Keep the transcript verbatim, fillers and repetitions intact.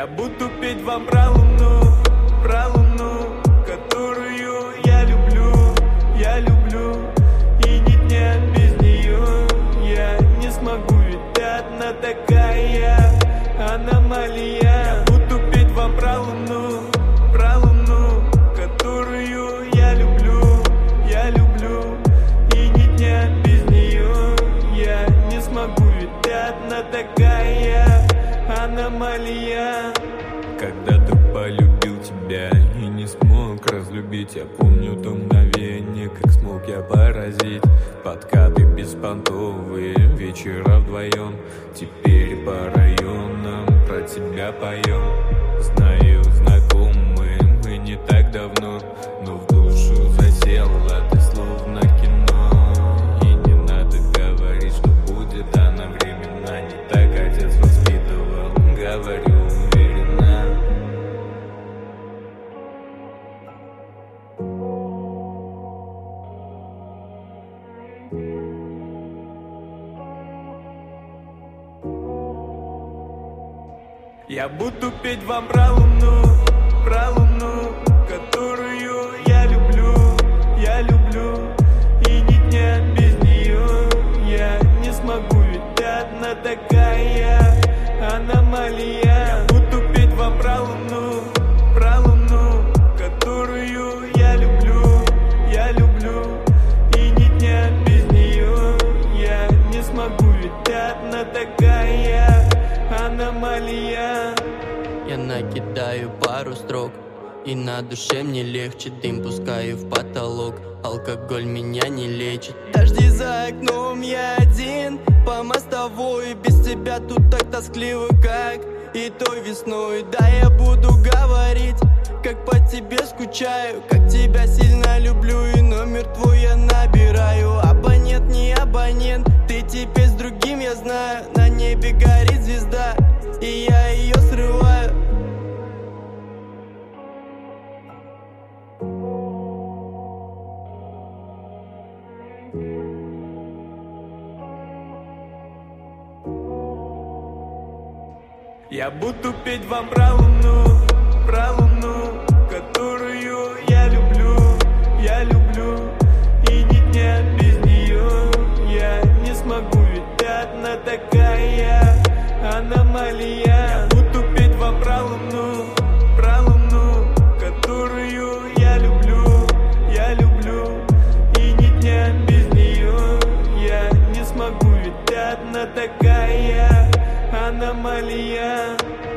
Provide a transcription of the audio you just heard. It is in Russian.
Я буду петь вам про луну, про луну, которую я люблю, я люблю. И ни дня без нее я не смогу, ведь одна такая аномалия. Я буду петь вам про луну, про луну, которую я люблю, я люблю. И ни дня без нее я не смогу, ведь одна такая аномалия. Когда-то полюбил тебя и не смог разлюбить. Я помню то мгновение, как смог я поразить. Подкаты беспонтовые, вечера вдвоем. Теперь по районам про тебя поем. Знаю, знакомые мы не так давно, но в душу засела ты словно кино. И не надо говорить, что будет она временно. Не так отец воспитывал, говорю уверенно. Я буду петь вам про луну, про луну, которую я люблю, я люблю. И ни дня без нее я не смогу, ведь одна такая аномалия. Я буду петь вам про луну, про луну, которую я люблю, я люблю. И ни дня без нее я не смогу, ведь одна такая аномалия. Я накидаю пару строк, и на душе мне легче. Дым пускаю в потолок, алкоголь меня не лечит. Дожди за окном, я один по мостовой. Без тебя тут так тоскливо, как и той весной. Да, я буду говорить, как по тебе скучаю, как тебя сильно люблю, и номер твой я набираю. Абонент, не абонент, ты теперь с другим, я знаю. На небе горит звезда, и я ее срываю. Я буду петь вам про луну, про луну, которую я люблю, я люблю. И ни дня без нее я не смогу, ведь одна такая аномалия. Я буду петь вам про луну, про луну, которую я люблю, я люблю. И ни дня без нее я не смогу, ведь одна такая аномалия.